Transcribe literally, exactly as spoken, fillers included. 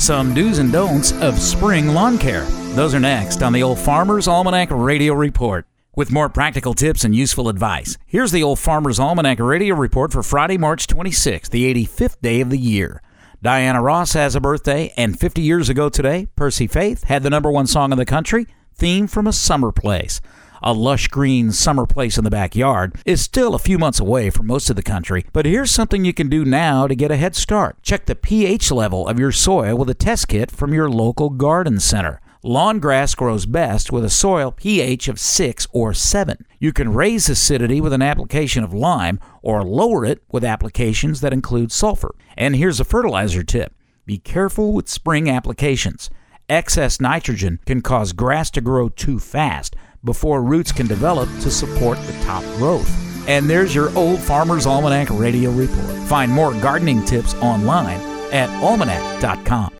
some do's and don'ts of spring lawn care. Those are next on the Old Farmer's Almanac Radio Report. With more practical tips and useful advice, here's the Old Farmer's Almanac Radio Report for Friday, March twenty-sixth, the eighty-fifth day of the year. Diana Ross has a birthday, and fifty years ago today, Percy Faith had the number one song in the country, Theme from a Summer Place. A lush green summer place in the backyard is still a few months away from most of the country, but here's something you can do now to get a head start. Check the pH level of your soil with a test kit from your local garden center. Lawn grass grows best with a soil pH of six or seven. You can raise acidity with an application of lime or lower it with applications that include sulfur. And here's a fertilizer tip. Be careful with spring applications. Excess nitrogen can cause grass to grow too fast before roots can develop to support the top growth. And there's your Old Farmer's Almanac Radio Report. Find more gardening tips online at almanac dot com.